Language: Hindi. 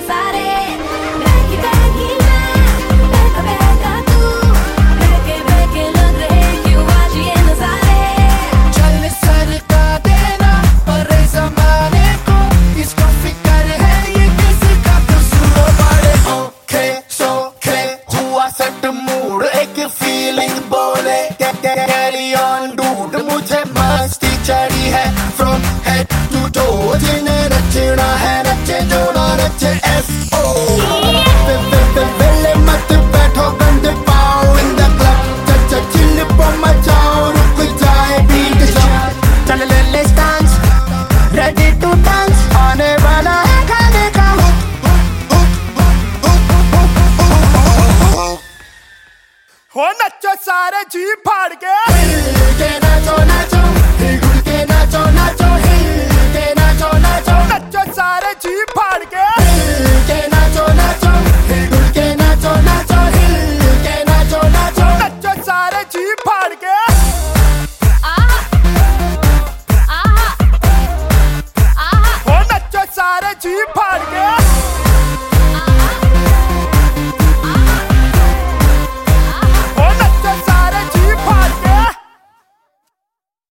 सारे बहकी बहकी मैं बहका तू बहके बहके लग रहे क्यों आज ये नजारे चल सरका देना पर जमाने को इसको फिक्र है ये किसका कसूर बड़े ओके सोके हुआ सेट मूड एक फीलिंग बोले कैरी ऑन डूड मुझे मस्ती चढ़ी है फ्रॉम हेड टू टो जिन्हें नचना है नचे जो ना नचे FO पहले मत बैठो गंदे पाओ इन द क्लब चिल पर मचाओ रुक जाए बीट चल ले डांस रेडी टू डांस आने वाला है गाने का हो नचो सारे जी फाड़ के हिल के नाचो नाचो हिल के नाचो नाचो हिल के नाचो नाचो नचो सारे जी फाड़ के हिल के नाचो नाचो हिल के नाचो नाचो हिल के नाचो नाचो नचो सारे जी फाड़ के आहा आहा आहा हो नचो सारे जी फाड़ के